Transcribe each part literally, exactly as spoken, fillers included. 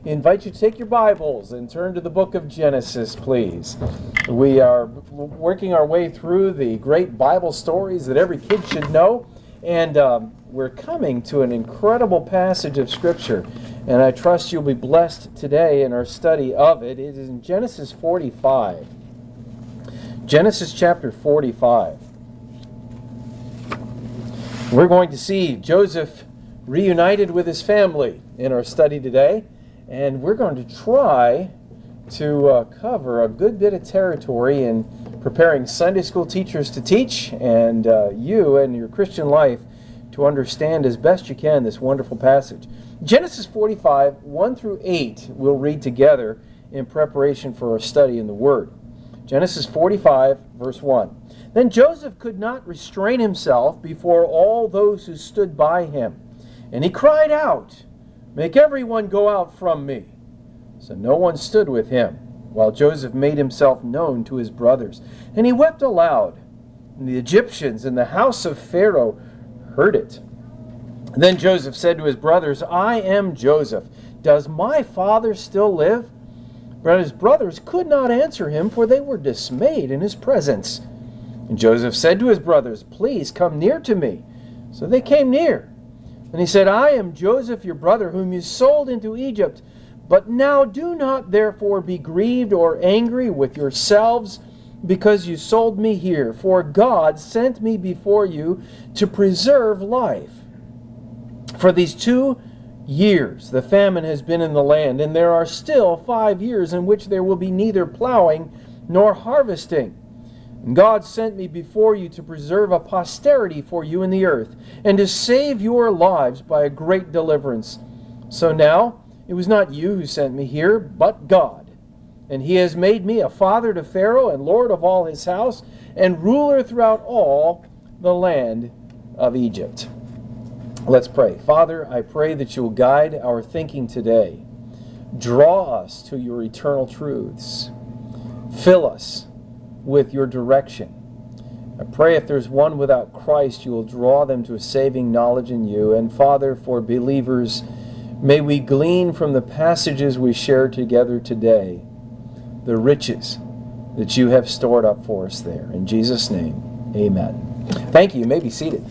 invite you to take your Bibles and turn to the book of Genesis, please. We are working our way through the great Bible stories that every kid should know, and um, we're coming to an incredible passage of Scripture, and I trust you'll be blessed today in our study of it. It is in Genesis forty-five. Genesis chapter forty-five. We're going to see Joseph reunited with his family in our study today, and we're going to try to uh, cover a good bit of territory in preparing Sunday school teachers to teach, and uh, you and your Christian life to understand as best you can this wonderful passage. Genesis forty-five, one through eight, we'll read together in preparation for our study in the Word. Genesis forty-five, verse one. Then Joseph could not restrain himself before all those who stood by him, and he cried out, "Make everyone go out from me." So no one stood with him, while Joseph made himself known to his brothers. And he wept aloud, and the Egyptians in the house of Pharaoh heard it. Then Joseph said to his brothers, "I am Joseph. Does my father still live?" But his brothers could not answer him, for they were dismayed in his presence. And Joseph said to his brothers, "Please come near to me." So they came near. And he said, "I am Joseph, your brother, whom you sold into Egypt. But now do not therefore be grieved or angry with yourselves because you sold me here. For God sent me before you to preserve life. For these two years the famine has been in the land, and there are still five years in which there will be neither plowing nor harvesting. And God sent me before you to preserve a posterity for you in the earth, and to save your lives by a great deliverance. So now it was not you who sent me here, but God. And he has made me a father to Pharaoh, and lord of all his house, and ruler throughout all the land of Egypt." Let's pray. Father, I pray that you will guide our thinking today. Draw us to your eternal truths. Fill us with your direction. I pray if there's one without Christ, you will draw them to a saving knowledge in you. And Father, for believers, may we glean from the passages we share together today the riches that you have stored up for us there. In Jesus' name, amen. Thank you. You may be seated.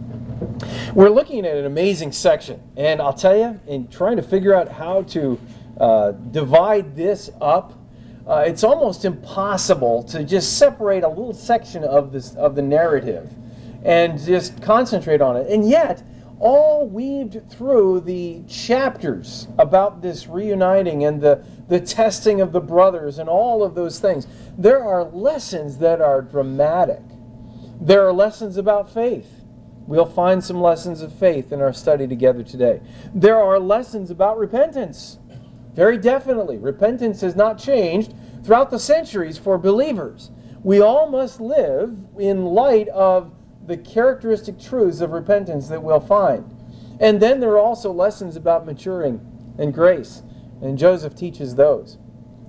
We're looking at an amazing section, and I'll tell you, in trying to figure out how to uh, divide this up, Uh, it's almost impossible to just separate a little section of this of the narrative and just concentrate on it. And yet, all weaved through the chapters about this reuniting and the, the testing of the brothers and all of those things, there are lessons that are dramatic. There are lessons about faith. We'll find some lessons of faith in our study together today. There are lessons about repentance. Very definitely. Repentance has not changed throughout the centuries for believers. We all must live in light of the characteristic truths of repentance that we'll find. And then there are also lessons about maturing and grace, and Joseph teaches those.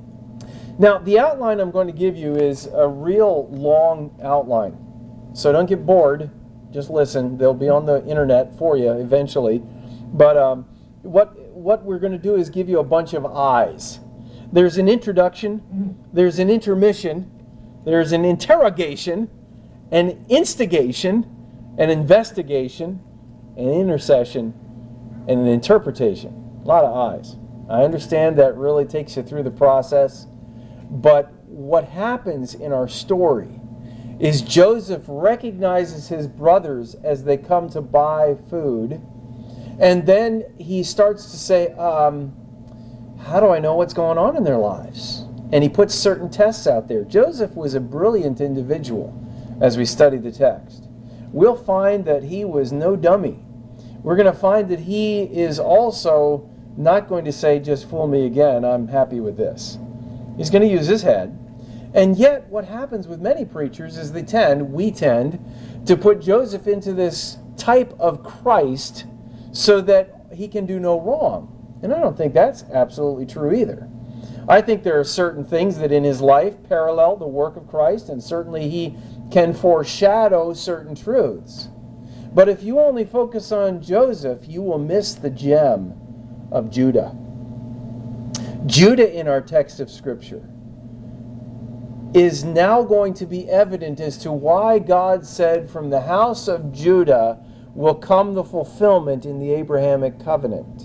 Now, the outline I'm going to give you is a real long outline. So don't get bored. Just listen. They'll be on the internet for you eventually. But um, what... What we're going to do is give you a bunch of I's. There's an introduction, there's an intermission, there's an interrogation, an instigation, an investigation, an intercession, and an interpretation. A lot of I's. I understand that really takes you through the process, but what happens in our story is Joseph recognizes his brothers as they come to buy food. And then he starts to say, um, how do I know what's going on in their lives? And he puts certain tests out there. Joseph was a brilliant individual as we study the text. We'll find that he was no dummy. We're going to find that he is also not going to say, just fool me again, I'm happy with this. He's going to use his head. And yet what happens with many preachers is they tend, we tend, to put Joseph into this type of Christ so that he can do no wrong. And I don't think that's absolutely true either. I think there are certain things that in his life parallel the work of Christ, and certainly he can foreshadow certain truths. But if you only focus on Joseph, you will miss the gem of Judah. Judah in our text of Scripture is now going to be evident as to why God said, from the house of Judah will come the fulfillment in the Abrahamic covenant.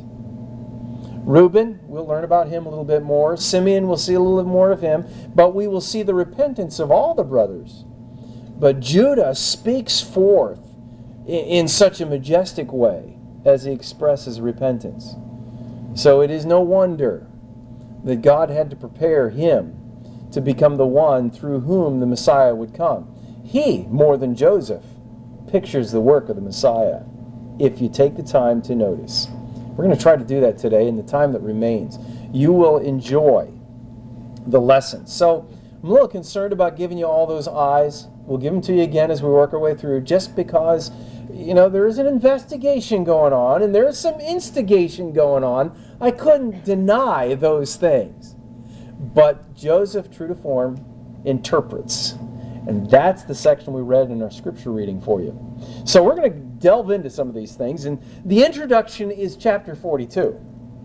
Reuben, we'll learn about him a little bit more. Simeon, we'll see a little bit more of him. But we will see the repentance of all the brothers. But Judah speaks forth in such a majestic way as he expresses repentance. So it is no wonder that God had to prepare him to become the one through whom the Messiah would come. He, more than Joseph, pictures the work of the Messiah, if you take the time to notice. We're going to try to do that today in the time that remains. You will enjoy the lesson. So I'm a little concerned about giving you all those eyes. We'll give them to you again as we work our way through, just because, you know, there is an investigation going on and there is some instigation going on. I couldn't deny those things. But Joseph, true to form, interprets. And that's the section we read in our scripture reading for you. So we're going to delve into some of these things. And the introduction is chapter forty-two.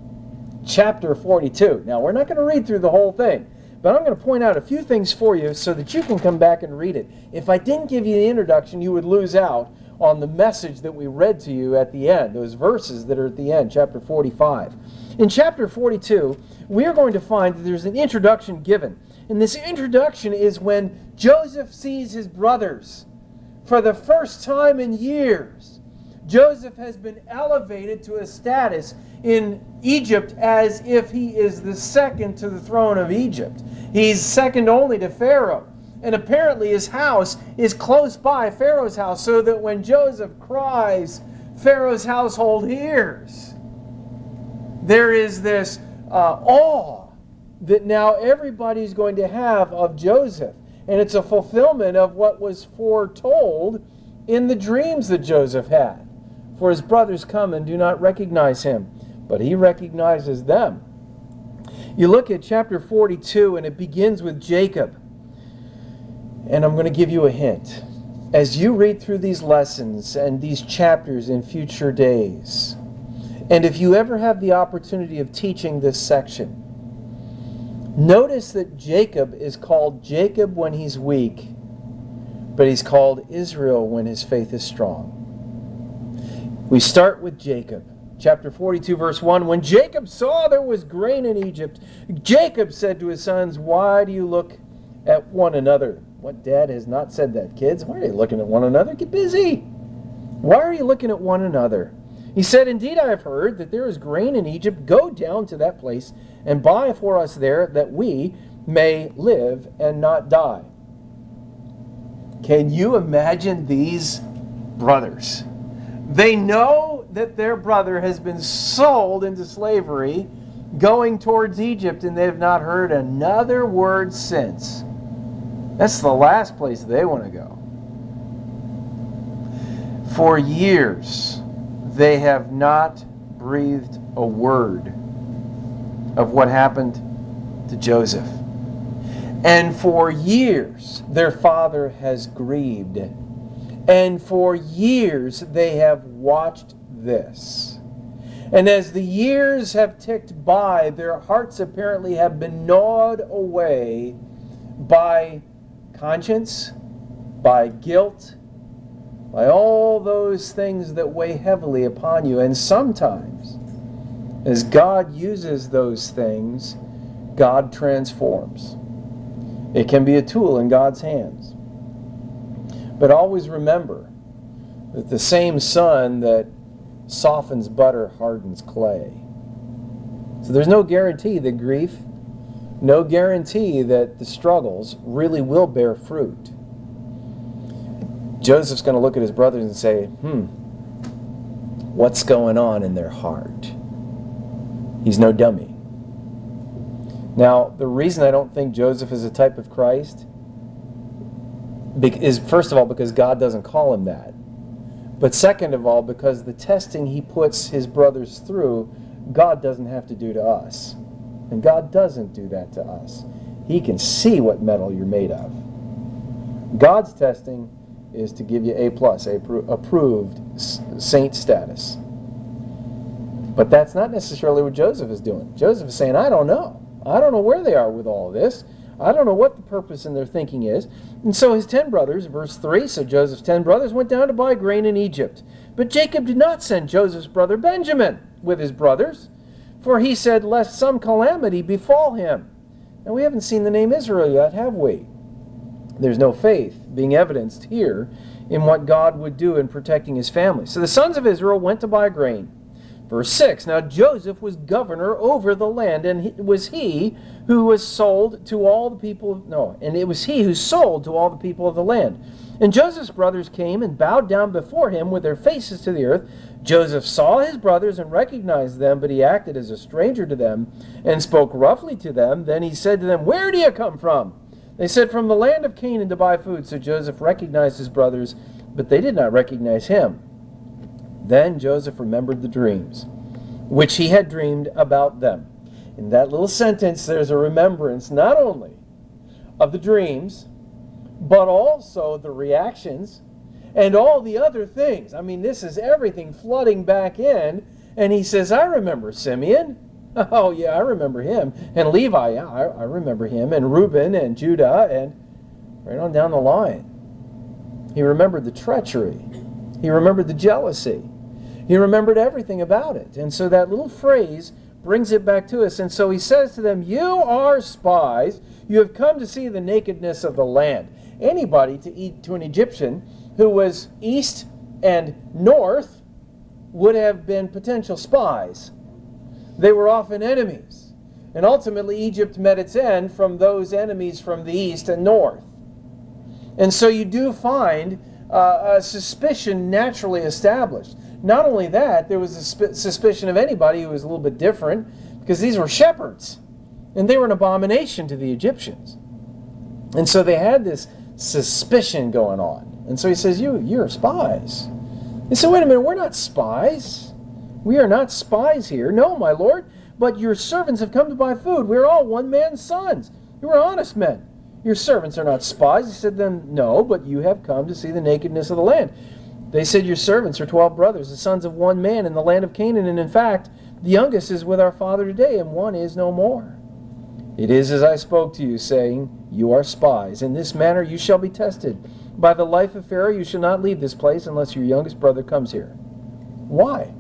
Chapter forty-two. Now, we're not going to read through the whole thing, but I'm going to point out a few things for you so that you can come back and read it. If I didn't give you the introduction, you would lose out on the message that we read to you at the end, those verses that are at the end, chapter forty-five. In chapter forty-two, we are going to find that there's an introduction given. And this introduction is when Joseph sees his brothers for the first time in years. Joseph has been elevated to a status in Egypt as if he is the second to the throne of Egypt. He's second only to Pharaoh. And apparently his house is close by Pharaoh's house, so that when Joseph cries, Pharaoh's household hears. There is this uh, awe that now everybody's going to have of Joseph. And it's a fulfillment of what was foretold in the dreams that Joseph had. For his brothers come and do not recognize him, but he recognizes them. You look at chapter forty-two, and it begins with Jacob. And I'm going to give you a hint. As you read through these lessons and these chapters in future days, and if you ever have the opportunity of teaching this section, notice that Jacob is called Jacob when he's weak, but he's called Israel when his faith is strong. We start with Jacob. Chapter forty-two, verse one. When Jacob saw there was grain in Egypt, Jacob said to his sons, "Why do you look at one another?" What dad has not said that, kids? Why are you looking at one another? Get busy. Why are you looking at one another? He said, "Indeed, I have heard that there is grain in Egypt. Go down to that place and buy for us there, that we may live and not die." Can you imagine these brothers? They know that their brother has been sold into slavery, going towards Egypt, and they have not heard another word since. That's the last place they want to go. For years, they have not breathed a word of what happened to Joseph. And for years, their father has grieved. And for years, they have watched this. And as the years have ticked by, their hearts apparently have been gnawed away by conscience, by guilt, by all those things that weigh heavily upon you. And sometimes, as God uses those things, God transforms. It can be a tool in God's hands. But always remember that the same sun that softens butter hardens clay. So there's no guarantee that grief, no guarantee that the struggles really will bear fruit. Joseph's going to look at his brothers and say, hmm, what's going on in their heart? He's no dummy. Now, the reason I don't think Joseph is a type of Christ is, first of all, because God doesn't call him that. But second of all, because the testing he puts his brothers through, God doesn't have to do to us. And God doesn't do that to us. He can see what metal you're made of. God's testing is to give you A plus, approved saint status. But that's not necessarily what Joseph is doing. Joseph is saying, I don't know. I don't know where they are with all of this. I don't know what the purpose in their thinking is. And so his ten brothers, verse three, so Joseph's ten brothers went down to buy grain in Egypt. But Jacob did not send Joseph's brother Benjamin with his brothers, for he said, lest some calamity befall him. And we haven't seen the name Israel yet, have we? There's no faith being evidenced here in what God would do in protecting his family. So the sons of Israel went to buy grain. Verse six, now Joseph was governor over the land, and it was he who was sold to all the people of, no, and it was he who sold to all the people of the land. And Joseph's brothers came and bowed down before him with their faces to the earth. Joseph saw his brothers and recognized them, but he acted as a stranger to them and spoke roughly to them. Then he said to them, where do you come from? They said, from the land of Canaan to buy food. So Joseph recognized his brothers, but they did not recognize him. Then Joseph remembered the dreams, which he had dreamed about them. In that little sentence, there's a remembrance not only of the dreams, but also the reactions and all the other things. I mean, this is everything flooding back in. And he says, I remember Simeon. Oh, yeah, I remember him. And Levi, yeah, I, I remember him. And Reuben and Judah, and right on down the line. He remembered the treachery. He remembered the jealousy. He remembered everything about it. And so that little phrase brings it back to us. And so he says to them, you are spies. You have come to see the nakedness of the land. Anybody to eat to an Egyptian who was east and north would have been potential spies. They were often enemies. And ultimately Egypt met its end from those enemies from the east and north. And so you do find uh, a suspicion naturally established. Not only that, there was a sp- suspicion of anybody who was a little bit different, because these were shepherds, and they were an abomination to the Egyptians. And so they had this suspicion going on. And so he says, you, you're spies. They said, wait a minute, we're not spies. We are not spies here. No, my lord, but your servants have come to buy food. We're all one man's sons. You are honest men. Your servants are not spies. He said to them, no, but you have come to see the nakedness of the land. They said, your servants are twelve brothers, the sons of one man in the land of Canaan, and in fact, the youngest is with our father today, and one is no more. It is as I spoke to you, saying, you are spies. In this manner you shall be tested. By the life of Pharaoh you shall not leave this place unless your youngest brother comes here. Why?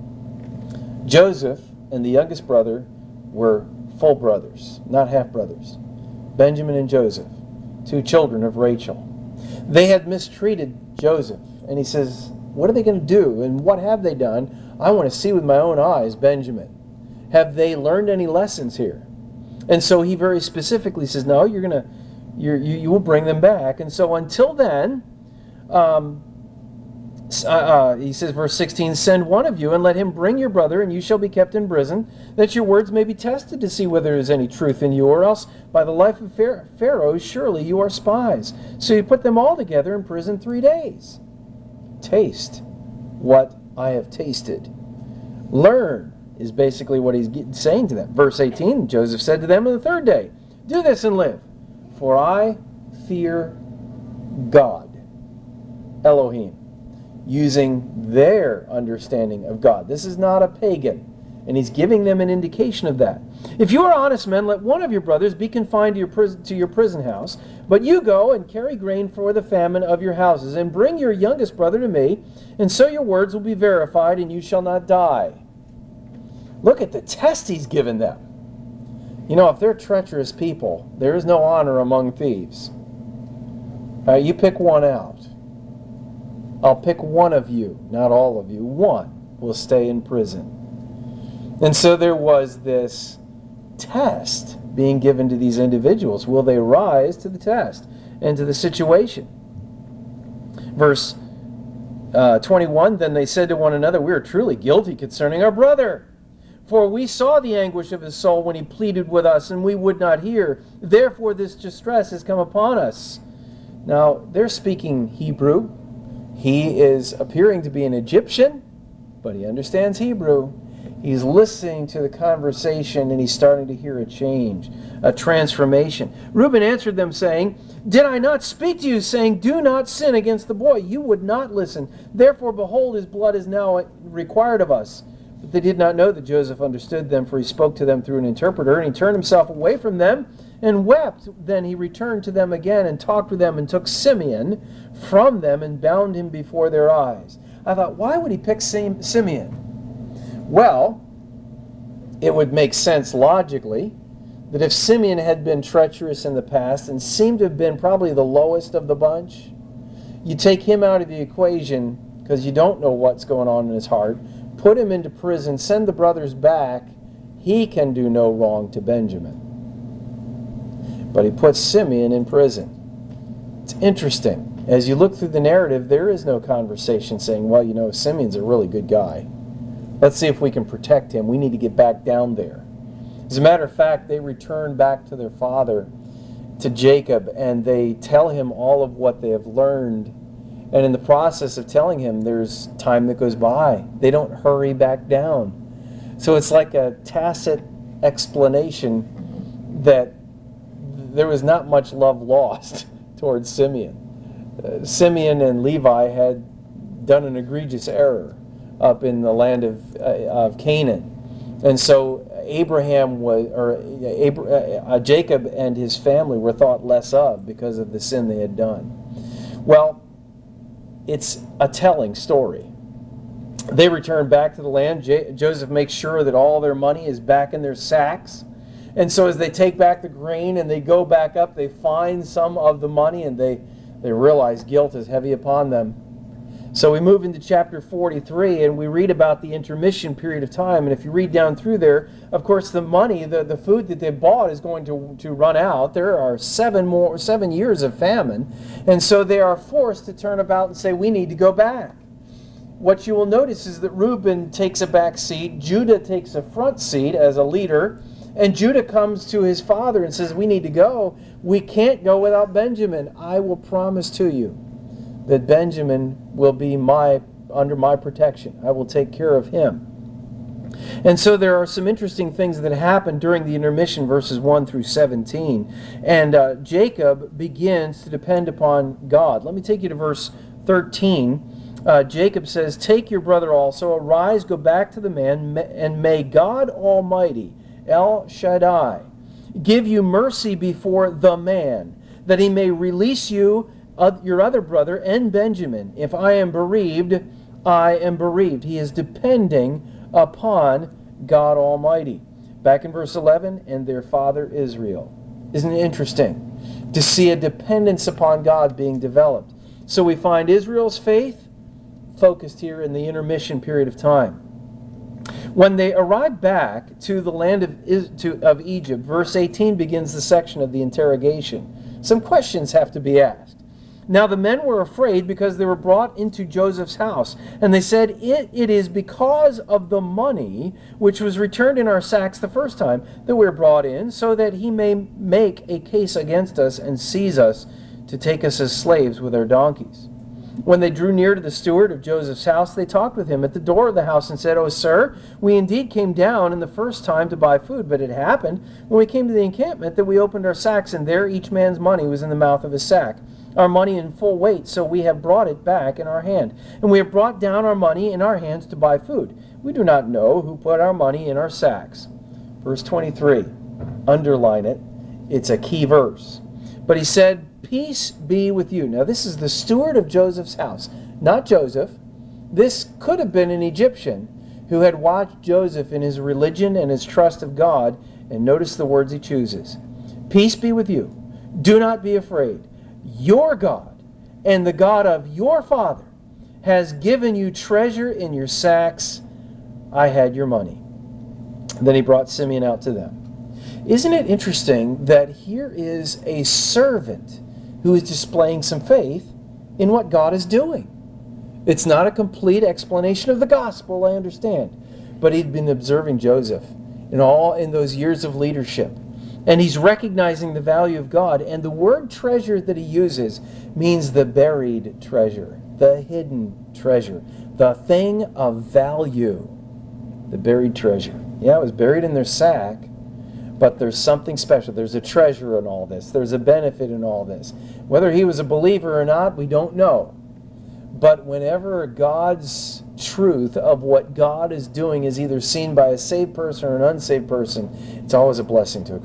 Joseph and the youngest brother were full brothers, not half brothers. Benjamin and Joseph, two children of Rachel. They had mistreated Joseph. And he says, what are they going to do? And what have they done? I want to see with my own eyes, Benjamin. Have they learned any lessons here? And so he very specifically says, no, you're going to, you're, you you will bring them back. And so until then, um, uh, uh, he says, verse sixteen, send one of you and let him bring your brother, and you shall be kept in prison, that your words may be tested to see whether there is any truth in you, or else by the life of Pharaoh, surely you are spies. So he put them all together in prison three days. Taste what I have tasted. Learn is basically what he's saying to them. Verse eighteen, Joseph said to them on the third day, do this and live, for I fear God, Elohim, using their understanding of God. This is not a pagan, and he's giving them an indication of that. If you are honest men, let one of your brothers be confined to your prison, to your prison house, but you go and carry grain for the famine of your houses, and bring your youngest brother to me, and so your words will be verified, and you shall not die. Look at the test he's given them. You know, if they're treacherous people, there is no honor among thieves. Uh, you pick one out. I'll pick one of you, not all of you. One will stay in prison. And so there was this test being given to these individuals. Will they rise to the test and to the situation? Verse uh, twenty-one, then they said to one another, we are truly guilty concerning our brother. For we saw the anguish of his soul when he pleaded with us, and we would not hear. Therefore this distress has come upon us. Now, they're speaking Hebrew. He is appearing to be an Egyptian, but he understands Hebrew. He's listening to the conversation, and he's starting to hear a change, a transformation. Reuben answered them, saying, did I not speak to you, saying, do not sin against the boy? You would not listen. Therefore, behold, his blood is now required of us. But they did not know that Joseph understood them, for he spoke to them through an interpreter, and he turned himself away from them and wept. Then he returned to them again and talked with them and took Simeon from them and bound him before their eyes. I thought, why would he pick Sim- Simeon? Well, it would make sense logically that if Simeon had been treacherous in the past and seemed to have been probably the lowest of the bunch, you take him out of the equation because you don't know what's going on in his heart, put him into prison, send the brothers back, he can do no wrong to Benjamin. But he puts Simeon in prison. It's interesting. As you look through the narrative, there is no conversation saying, well, you know, Simeon's a really good guy. Let's see if we can protect him. We need to get back down there. As a matter of fact, they return back to their father, to Jacob, and they tell him all of what they have learned. And in the process of telling him, there's time that goes by. They don't hurry back down. So it's like a tacit explanation that there was not much love lost towards Simeon. Uh, Simeon and Levi had done an egregious error up in the land of, uh, of Canaan. And so Abraham was, or Abra- uh, Jacob and his family were thought less of because of the sin they had done. Well, it's a telling story. They return back to the land. J- Joseph makes sure that all their money is back in their sacks. And so as they take back the grain and they go back up, they find some of the money and they, they realize guilt is heavy upon them. So we move into chapter forty-three and we read about the intermission period of time. And if you read down through there, of course the money, the, the food that they bought is going to, to run out. There are seven more seven years of famine. And so they are forced to turn about and say, we need to go back. What you will notice is that Reuben takes a back seat, Judah takes a front seat as a leader, and Judah comes to his father and says, we need to go. We can't go without Benjamin. I will promise to you that Benjamin will be my under my protection. I will take care of him. And so there are some interesting things that happen during the intermission, verses one through seventeen. And uh, Jacob begins to depend upon God. Let me take you to verse thirteen. Uh, Jacob says, take your brother also, arise, go back to the man, and may God Almighty, El Shaddai, give you mercy before the man, that he may release you, your other brother, and Benjamin. If I am bereaved, I am bereaved. He is depending upon God Almighty. Back in verse eleven, and their father Israel. Isn't it interesting to see a dependence upon God being developed? So we find Israel's faith focused here in the intermission period of time. When they arrive back to the land of, to, of Egypt, verse eighteen begins the section of the interrogation. Some questions have to be asked. Now the men were afraid because they were brought into Joseph's house. And they said, it, it is because of the money which was returned in our sacks the first time that we are brought in, so that he may make a case against us and seize us to take us as slaves with our donkeys. When they drew near to the steward of Joseph's house, they talked with him at the door of the house and said, O sir, we indeed came down in the first time to buy food, but it happened when we came to the encampment that we opened our sacks, and there each man's money was in the mouth of his sack, our money in full weight, so we have brought it back in our hand. And we have brought down our money in our hands to buy food. We do not know who put our money in our sacks. Verse twenty-three, underline it. It's a key verse. But he said, peace be with you. Now this is the steward of Joseph's house, not Joseph. This could have been an Egyptian who had watched Joseph in his religion and his trust of God. And notice the words he chooses. Peace be with you. Do not be afraid. Your God and the God of your father has given you treasure in your sacks. I had your money. Then he brought Simeon out to them. Isn't it interesting that here is a servant who is displaying some faith in what God is doing? It's not a complete explanation of the gospel, I understand, but he'd been observing Joseph in all in those years of leadership. And he's recognizing the value of God. And the word treasure that he uses means the buried treasure, the hidden treasure, the thing of value, the buried treasure. Yeah, it was buried in their sack, but there's something special. There's a treasure in all this. There's a benefit in all this. Whether he was a believer or not, we don't know. But whenever God's truth of what God is doing is either seen by a saved person or an unsaved person, it's always a blessing to a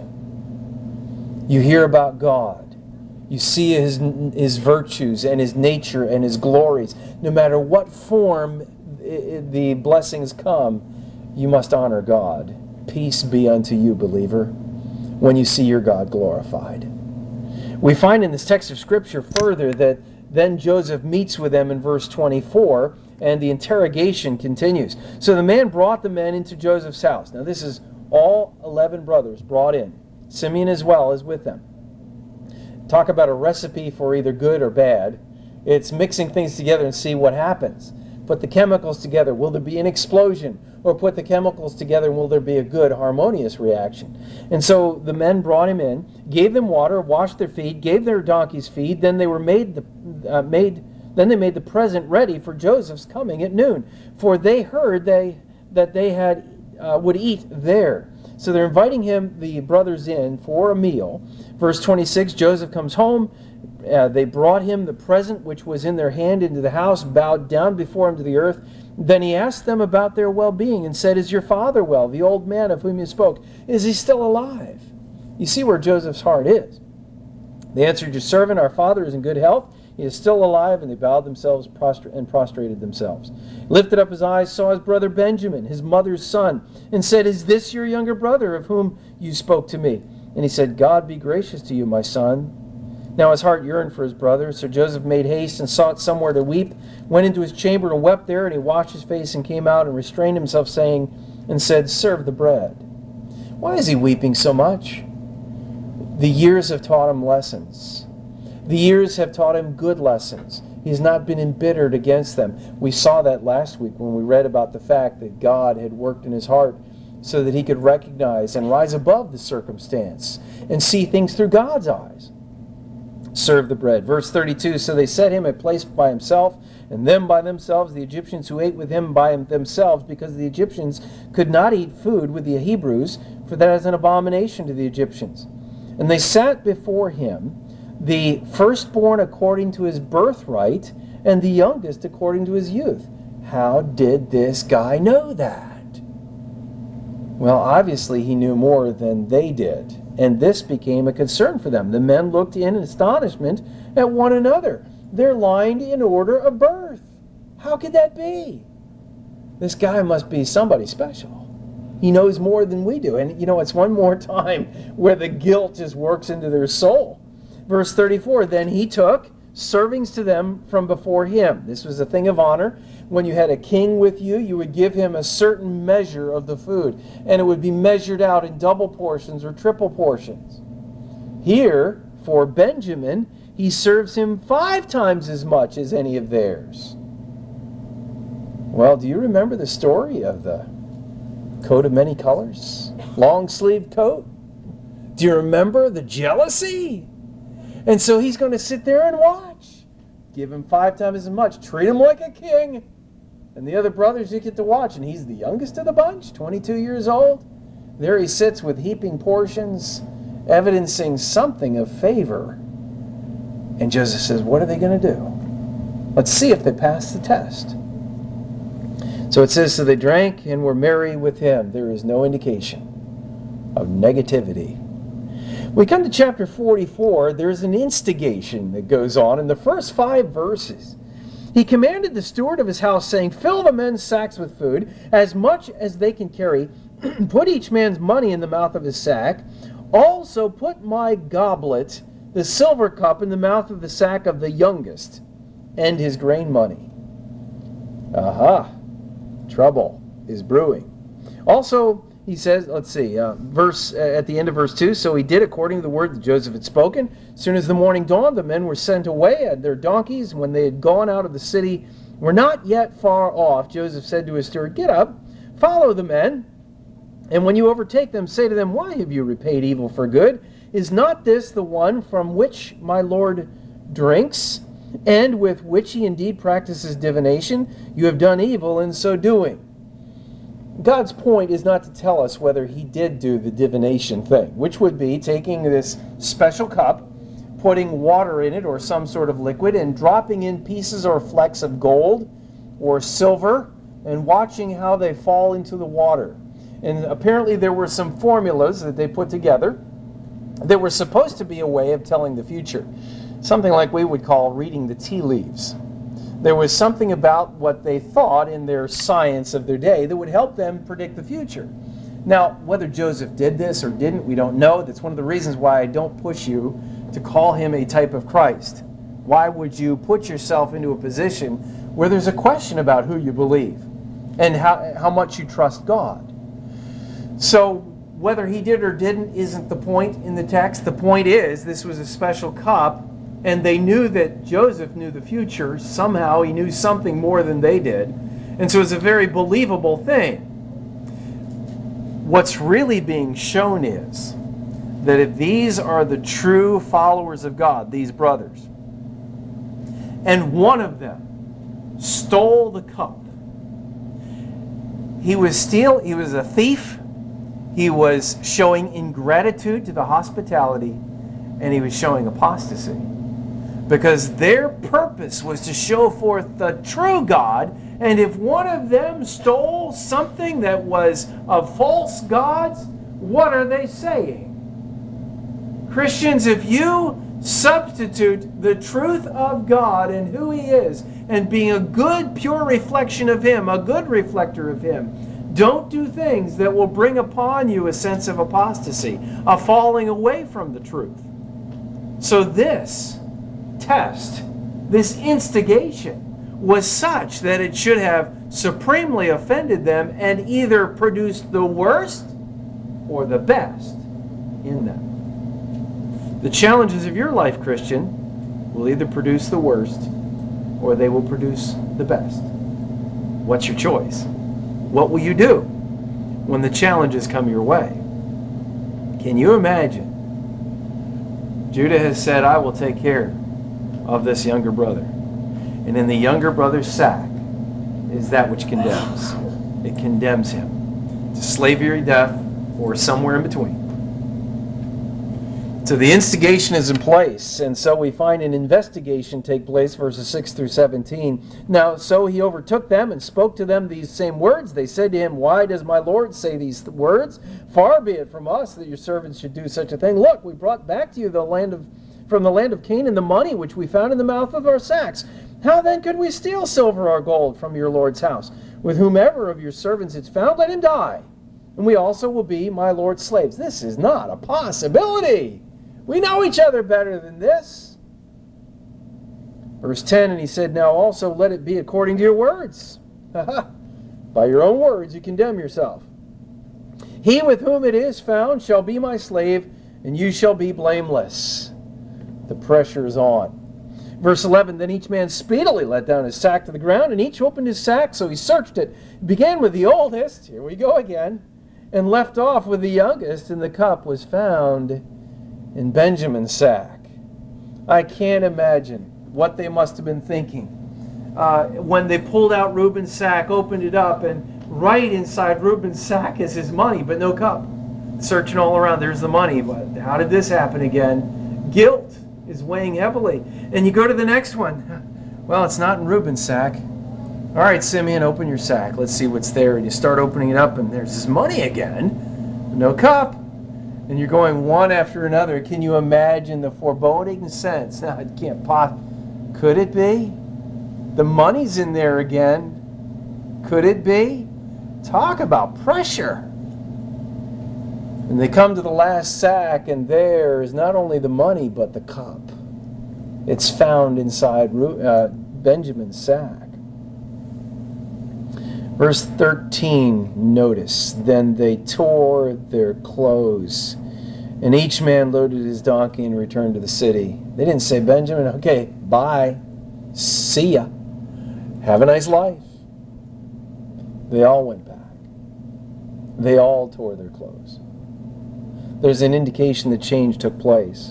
Christian. You hear about God. You see his, his virtues and his nature and his glories. No matter what form the blessings come, you must honor God. Peace be unto you, believer, when you see your God glorified. We find in this text of Scripture further that then Joseph meets with them in verse twenty-four, and the interrogation continues. So the man brought the men into Joseph's house. Now this is all eleven brothers brought in. Simeon as well is with them. Talk about a recipe for either good or bad. It's mixing things together and see what happens. Put the chemicals together. Will there be an explosion? Or put the chemicals together and will there be a good, harmonious reaction? And so the men brought him in, gave them water, washed their feet, gave their donkeys feed. Then they were made the uh, made. Then they made the present ready for Joseph's coming at noon, for they heard they that they had uh, would eat there. So they're inviting him, the brothers, in for a meal. Verse twenty-six, Joseph comes home. Uh, they brought him the present which was in their hand into the house, bowed down before him to the earth. Then he asked them about their well-being and said, "Is your father well, the old man of whom you spoke? Is he still alive?" You see where Joseph's heart is. They answered, "Your servant, our father, is in good health. He is still alive." And they bowed themselves and prostrated themselves. He lifted up his eyes, saw his brother Benjamin, his mother's son, and said, "Is this your younger brother of whom you spoke to me?" And he said, "God be gracious to you, my son." Now his heart yearned for his brother, so Joseph made haste and sought somewhere to weep, went into his chamber and wept there, and he washed his face and came out and restrained himself, saying, and said, "Serve the bread." Why is he weeping so much? The years have taught him lessons. The years have taught him good lessons. He has not been embittered against them. We saw that last week when we read about the fact that God had worked in his heart so that he could recognize and rise above the circumstance and see things through God's eyes. Serve the bread. Verse thirty-two, so they set him a place by himself, and them by themselves, the Egyptians who ate with him by themselves, because the Egyptians could not eat food with the Hebrews, for that is an abomination to the Egyptians. And they sat before him, the firstborn according to his birthright, and the youngest according to his youth. How did this guy know that? Well, obviously he knew more than they did, and this became a concern for them. The men looked in astonishment at one another. They're lined in order of birth. How could that be? This guy must be somebody special. He knows more than we do. And you know, it's one more time where the guilt just works into their soul. Verse thirty-four, then he took servings to them from before him. This was a thing of honor. When you had a king with you, you would give him a certain measure of the food, and it would be measured out in double portions or triple portions. Here, for Benjamin, he serves him five times as much as any of theirs. Well, do you remember the story of the coat of many colors? Long-sleeved coat? Do you remember the jealousy? And so he's going to sit there and watch. Give him five times as much. Treat him like a king. And the other brothers you get to watch. And he's the youngest of the bunch, twenty-two years old. There he sits with heaping portions, evidencing something of favor. And Joseph says, what are they going to do? Let's see if they pass the test. So it says, so they drank and were merry with him. There is no indication of negativity. We come to chapter forty-four. There's an instigation that goes on in the first five verses. He commanded the steward of his house, saying, fill the men's sacks with food, as much as they can carry. Put each man's money in the mouth of his sack. Also put my goblet, the silver cup, in the mouth of the sack of the youngest, and his grain money. Aha! Trouble is brewing. Also, he says, let's see, uh, verse uh, at the end of verse two, so he did according to the word that Joseph had spoken. As soon as the morning dawned, the men were sent away at their donkeys. When they had gone out of the city, were not yet far off, Joseph said to his steward, get up, follow the men, and when you overtake them, say to them, why have you repaid evil for good? Is not this the one from which my Lord drinks, and with which he indeed practices divination? You have done evil in so doing. God's point is not to tell us whether he did do the divination thing, which would be taking this special cup, putting water in it or some sort of liquid, and dropping in pieces or flecks of gold or silver and watching how they fall into the water. And apparently there were some formulas that they put together that were supposed to be a way of telling the future. Something like we would call reading the tea leaves. There was something about what they thought in their science of their day that would help them predict the future. Now, whether Joseph did this or didn't, we don't know. That's one of the reasons why I don't push you to call him a type of Christ. Why would you put yourself into a position where there's a question about who you believe and how, how much you trust God? So, whether he did or didn't isn't the point in the text. The point is, this was a special cup, and they knew that Joseph knew the future. Somehow he knew something more than they did. And so it's a very believable thing. What's really being shown is that if these are the true followers of God, these brothers, and one of them stole the cup, he was steal, he was a thief, he was showing ingratitude to the hospitality, and he was showing apostasy. Because their purpose was to show forth the true God, and if one of them stole something that was of false gods, what are they saying? Christians, if you substitute the truth of God and who He is, and being a good, pure reflection of Him, a good reflector of Him, don't do things that will bring upon you a sense of apostasy, a falling away from the truth. So this test, this instigation, was such that it should have supremely offended them and either produced the worst or the best in them. The challenges of your life, Christian, will either produce the worst or they will produce the best. What's your choice? What will you do when the challenges come your way? Can you imagine? Judah has said, I will take care of this younger brother. And in the younger brother's sack is that which condemns. It condemns him to slavery, death, or somewhere in between. So the instigation is in place, and so we find an investigation take place, verses six through seventeen. Now, so he overtook them and spoke to them these same words. They said to him, Why does my Lord say these words? Far be it from us that your servants should do such a thing. Look, we brought back to you the land of from the land of Canaan the money which we found in the mouth of our sacks. How then could we steal silver or gold from your Lord's house? With whomever of your servants it's found, let him die. And we also will be my Lord's slaves. This is not a possibility. We know each other better than this. Verse ten, and he said, Now also let it be according to your words. By your own words you condemn yourself. He with whom it is found shall be my slave, and you shall be blameless. The pressure is on. Verse eleven, then each man speedily let down his sack to the ground, and each opened his sack, so he searched it. He began with the oldest, here we go again, and left off with the youngest, and the cup was found in Benjamin's sack. I can't imagine what they must have been thinking. Uh, when they pulled out Reuben's sack, opened it up, and right inside Reuben's sack is his money, but no cup. Searching all around, there's the money, but how did this happen again? Guilt is weighing heavily. And you go to the next one. Well, it's not in Reuben's sack. All right, Simeon, open your sack. Let's see what's there. And you start opening it up, and there's his money again. No cup. And you're going one after another. Can you imagine the foreboding sense? Now, it can't pop. Could it be? The money's in there again. Could it be? Talk about pressure. And they come to the last sack, and there is not only the money, but the cup. It's found inside uh, Benjamin's sack. Verse thirteen, notice, then they tore their clothes, and each man loaded his donkey and returned to the city. They didn't say, Benjamin, okay, bye, see ya, have a nice life. They all went back. They all tore their clothes. There's an indication that change took place.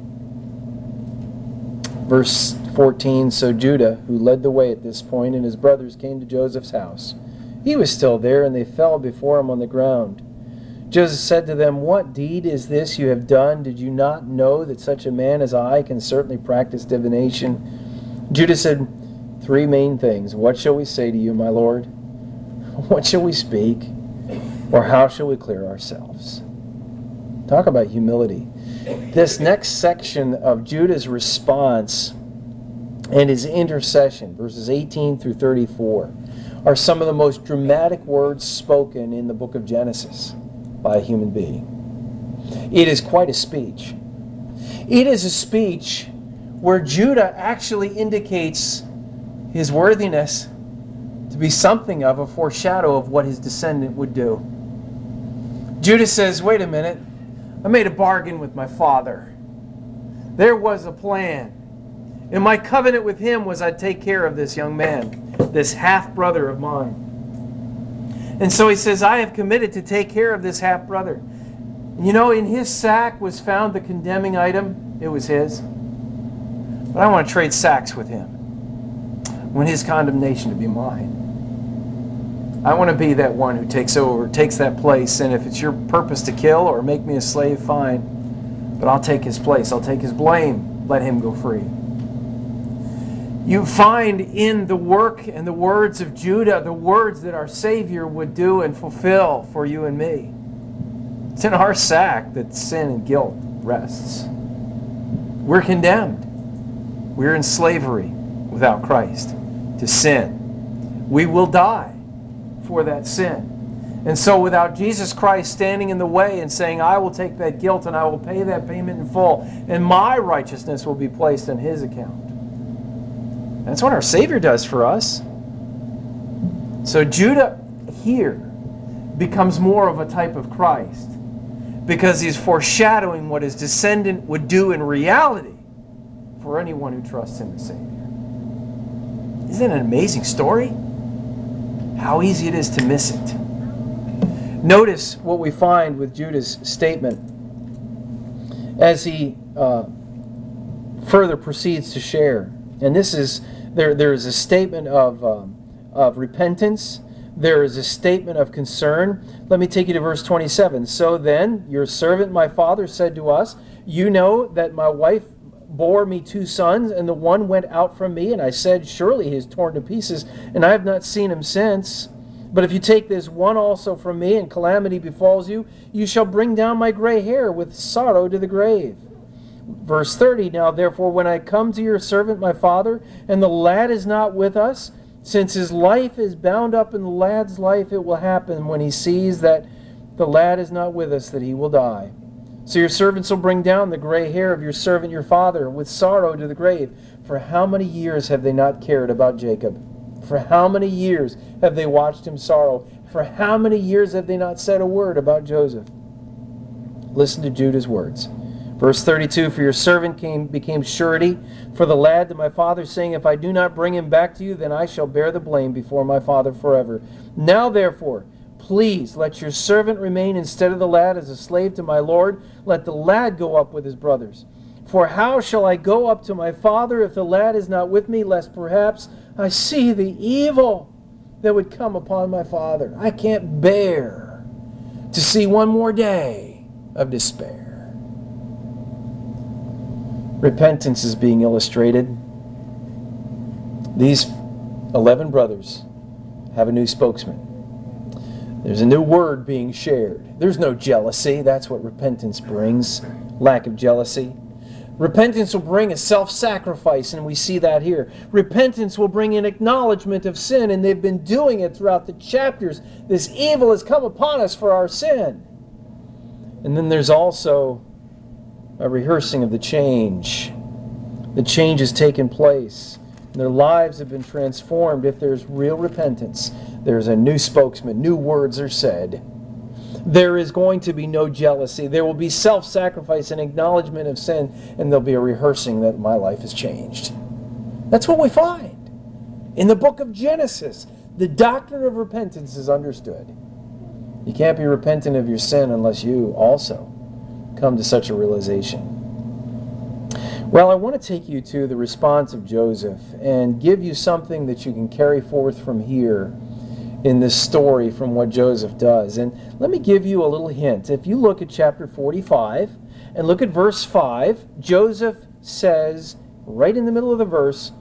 Verse fourteen, so Judah, who led the way at this point, and his brothers came to Joseph's house. He was still there, and they fell before him on the ground. Joseph said to them, What deed is this you have done? Did you not know that such a man as I can certainly practice divination? Judah said, Three main things. What shall we say to you, my Lord? What shall we speak? Or how shall we clear ourselves? Talk about humility. This next section of Judah's response and his intercession, verses eighteen through thirty-four, are some of the most dramatic words spoken in the book of Genesis by a human being. It is quite a speech. It is a speech where Judah actually indicates his worthiness to be something of a foreshadow of what his descendant would do. Judah says, wait a minute, I made a bargain with my father. There was a plan. And my covenant with him was I'd take care of this young man, this half-brother of mine. And so he says, I have committed to take care of this half-brother. You know, in his sack was found the condemning item. It was his. But I want to trade sacks with him. I want his condemnation to be mine. I want to be that one who takes over, takes that place, and if it's your purpose to kill or make me a slave, fine. But I'll take his place. I'll take his blame. Let him go free. You find in the work and the words of Judah the words that our Savior would do and fulfill for you and me. It's in our sack that sin and guilt rests. We're condemned. We're in slavery without Christ to sin. We will die for that sin. And so without Jesus Christ standing in the way and saying, I will take that guilt and I will pay that payment in full, and my righteousness will be placed on his account. That's what our Savior does for us. So Judah here becomes more of a type of Christ because he's foreshadowing what his descendant would do in reality for anyone who trusts in the Savior. Isn't it an amazing story? How easy it is to miss it. Notice what we find with Judah's statement as he uh, further proceeds to share. And this is, there, there is a statement of, um, of repentance. There is a statement of concern. Let me take you to verse twenty-seven. So then, your servant my father said to us, you know that my wife bore me two sons, and the one went out from me, and I said, surely he is torn to pieces, and I have not seen him since. But if you take this one also from me, and calamity befalls you, you shall bring down my gray hair with sorrow to the grave. Verse thirty, now therefore when I come to your servant my father, and the lad is not with us, since his life is bound up in the lad's life, it will happen when he sees that the lad is not with us, that he will die. So your servants will bring down the gray hair of your servant your father with sorrow to the grave. For how many years have they not cared about Jacob? For how many years have they watched him sorrow? For how many years have they not said a word about Joseph? Listen to Judah's words. Verse thirty-two, for your servant came, became surety for the lad to my father, saying, if I do not bring him back to you, then I shall bear the blame before my father forever. Now therefore, please let your servant remain instead of the lad as a slave to my lord. Let the lad go up with his brothers. For how shall I go up to my father if the lad is not with me, lest perhaps I see the evil that would come upon my father? I can't bear to see one more day of despair. Repentance is being illustrated. These eleven brothers have a new spokesman. There's a new word being shared. There's no jealousy. That's what repentance brings. Lack of jealousy. Repentance will bring a self-sacrifice, and we see that here. Repentance will bring an acknowledgement of sin, and they've been doing it throughout the chapters. This evil has come upon us for our sin. And then there's also a rehearsing of the change. The change has taken place. Their lives have been transformed. If there's real repentance, there's a new spokesman. New words are said. There is going to be no jealousy. There will be self-sacrifice and acknowledgement of sin, and there'll be a rehearsing that my life has changed. That's what we find. In the book of Genesis, the doctrine of repentance is understood. You can't be repentant of your sin unless you also come to such a realization. Well, I want to take you to the response of Joseph and give you something that you can carry forth from here in this story from what Joseph does. And let me give you a little hint. If you look at chapter forty-five and look at verse five, Joseph says, right in the middle of the verse,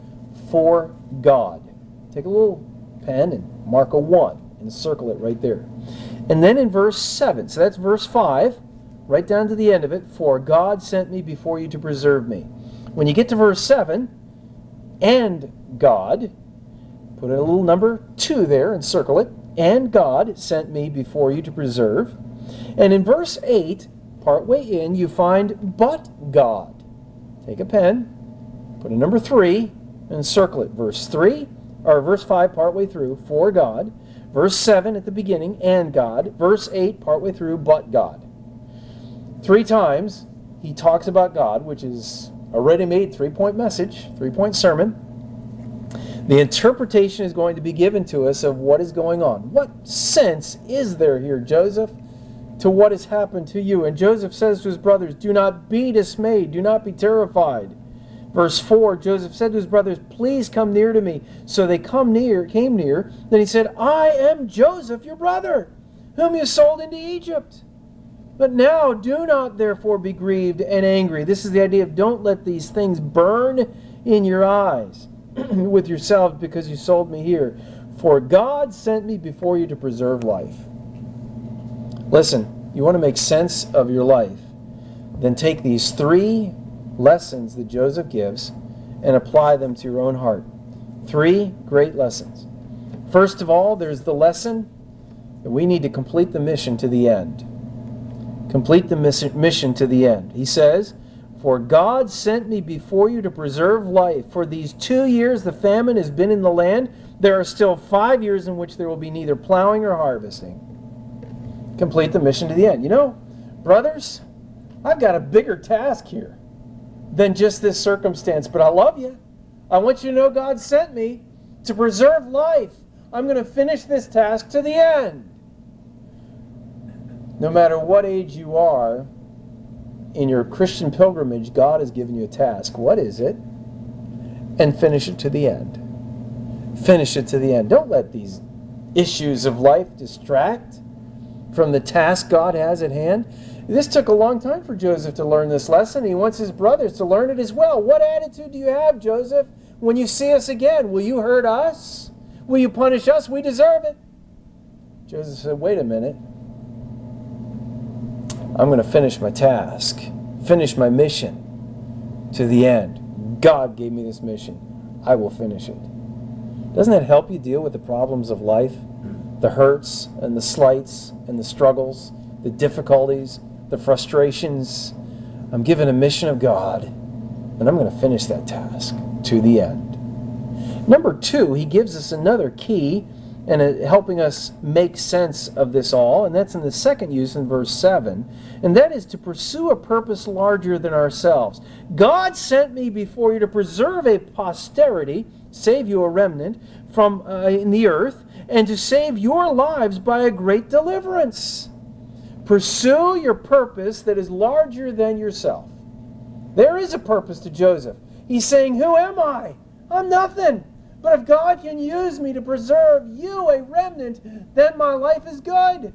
for God. Take a little pen and mark a one and circle it right there. And then in verse seven, so that's verse five, right down to the end of it, for God sent me before you to preserve me. When you get to verse seven, and God, put a little number two there and circle it, and God sent me before you to preserve. And in verse eight, partway in, you find but God. Take a pen, put a number three, and circle it. Verse three, or verse five, partway through, for God. Verse seven at the beginning, and God. Verse eight, partway through, but God. Three times he talks about God, which is a ready-made three-point message, three-point sermon. The interpretation is going to be given to us of what is going on. What sense is there here, Joseph, to what has happened to you? And Joseph says to his brothers, do not be dismayed, do not be terrified. Verse four, Joseph said to his brothers, please come near to me. So they come near, came near. Then he said, I am Joseph, your brother, whom you sold into Egypt. But now do not therefore be grieved and angry. This is the idea of don't let these things burn in your eyes with yourselves because you sold me here. For God sent me before you to preserve life. Listen, you want to make sense of your life, then take these three lessons that Joseph gives and apply them to your own heart. Three great lessons. First of all, there's the lesson that we need to complete the mission to the end. Complete the mission to the end. He says, for God sent me before you to preserve life. For these two years the famine has been in the land. There are still five years in which there will be neither plowing or harvesting. Complete the mission to the end. You know, brothers, I've got a bigger task here than just this circumstance, but I love you. I want you to know God sent me to preserve life. I'm going to finish this task to the end. No matter what age you are, in your Christian pilgrimage, God has given you a task. What is it? And finish it to the end. Finish it to the end. Don't let these issues of life distract from the task God has at hand. This took a long time for Joseph to learn this lesson. He wants his brothers to learn it as well. What attitude do you have, Joseph, when you see us again? Will you hurt us? Will you punish us? We deserve it. Joseph said, wait a minute. I'm going to finish my task, finish my mission to the end. God gave me this mission. I will finish it. Doesn't that help you deal with the problems of life? The hurts and the slights and the struggles, the difficulties, the frustrations. I'm given a mission of God, and I'm going to finish that task to the end. Number two, he gives us another key and uh, helping us make sense of this all, and that's in the second use in verse seven, and that is to pursue a purpose larger than ourselves. God sent me before you to preserve a posterity, save you a remnant from uh, in the earth, and to save your lives by a great deliverance. Pursue your purpose that is larger than yourself. There is a purpose to Joseph. He's saying, who am I? I'm nothing. But if God can use me to preserve you, a remnant, then my life is good.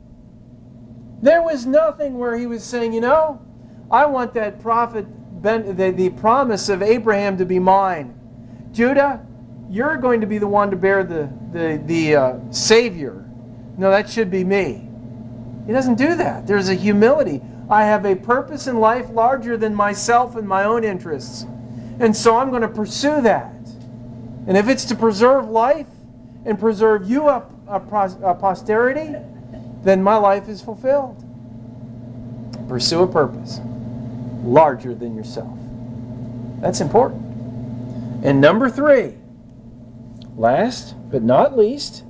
There was nothing where he was saying, you know, I want that prophet, ben, the, the promise of Abraham to be mine. Judah, you're going to be the one to bear the, the, the uh, Savior. No, that should be me. He doesn't do that. There's a humility. I have a purpose in life larger than myself and my own interests. And so I'm going to pursue that. And if it's to preserve life and preserve you a, a, a posterity, then my life is fulfilled. Pursue a purpose larger than yourself. That's important. And number three, last but not least,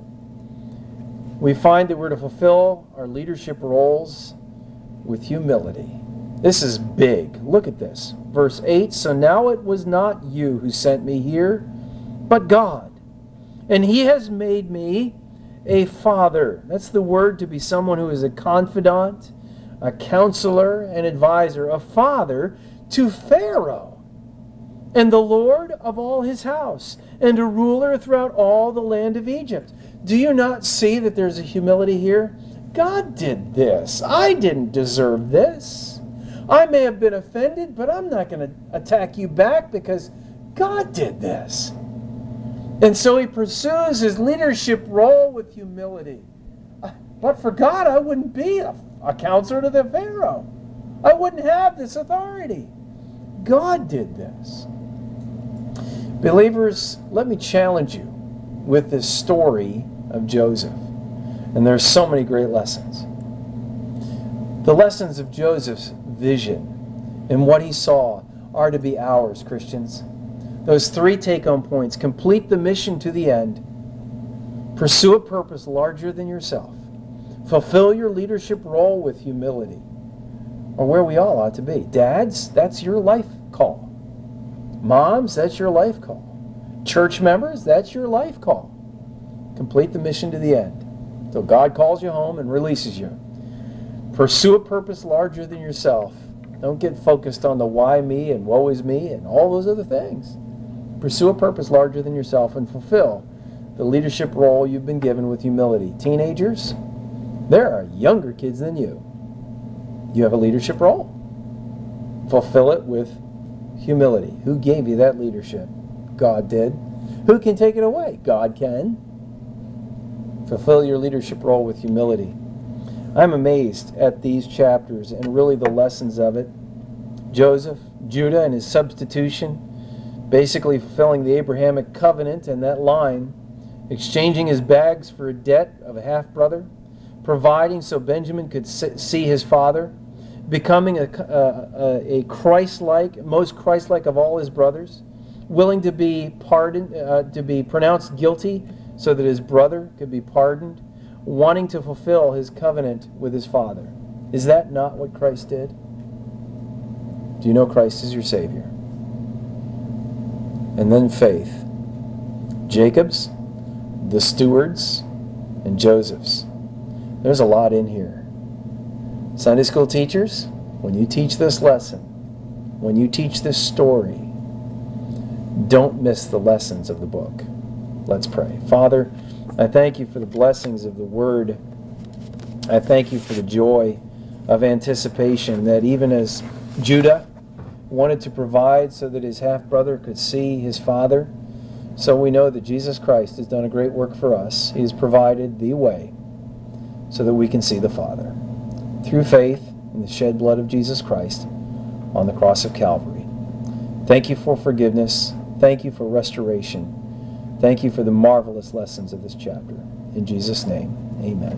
we find that we're to fulfill our leadership roles with humility. This is big. Look at this. Verse eight, so now it was not you who sent me here, but God. And he has made me a father. That's the word to be someone who is a confidant, a counselor, an advisor, a father to Pharaoh, and the Lord of all his house, and a ruler throughout all the land of Egypt. Do you not see that there's a humility here? God did this. I didn't deserve this. I may have been offended, but I'm not going to attack you back because God did this. And so he pursues his leadership role with humility. But for God, I wouldn't be a, a counselor to the Pharaoh. I wouldn't have this authority. God did this. Believers, let me challenge you with this story of Joseph. And there's so many great lessons. The lessons of Joseph's vision and what he saw are to be ours, Christians. Those three take-home points: complete the mission to the end, pursue a purpose larger than yourself, fulfill your leadership role with humility, or where we all ought to be. Dads, that's your life call. Moms, that's your life call. Church members, that's your life call. Complete the mission to the end, till God calls you home and releases you. Pursue a purpose larger than yourself. Don't get focused on the why me and woe is me and all those other things. Pursue a purpose larger than yourself and fulfill the leadership role you've been given with humility. Teenagers, there are younger kids than you. You have a leadership role. Fulfill it with humility. Who gave you that leadership? God did. Who can take it away? God can. Fulfill your leadership role with humility. I'm amazed at these chapters and really the lessons of it. Joseph, Judah, and his substitution, basically fulfilling the Abrahamic covenant and that line, exchanging his bags for a debt of a half-brother, providing so Benjamin could see his father, becoming a, a, a Christ-like, most Christ-like of all his brothers, willing to be pardoned, uh, to be pronounced guilty so that his brother could be pardoned, wanting to fulfill his covenant with his father. Is that not what Christ did? Do you know Christ is your Savior? And then faith. Jacob's, the stewards, and Joseph's. There's a lot in here. Sunday school teachers, when you teach this lesson, when you teach this story, don't miss the lessons of the book. Let's pray. Father, I thank you for the blessings of the Word. I thank you for the joy of anticipation that even as Judah wanted to provide so that his half-brother could see his father, so we know that Jesus Christ has done a great work for us. He has provided the way so that we can see the Father through faith in the shed blood of Jesus Christ on the cross of Calvary. Thank you for forgiveness. Thank you for restoration. Thank you for the marvelous lessons of this chapter. In Jesus' name, amen.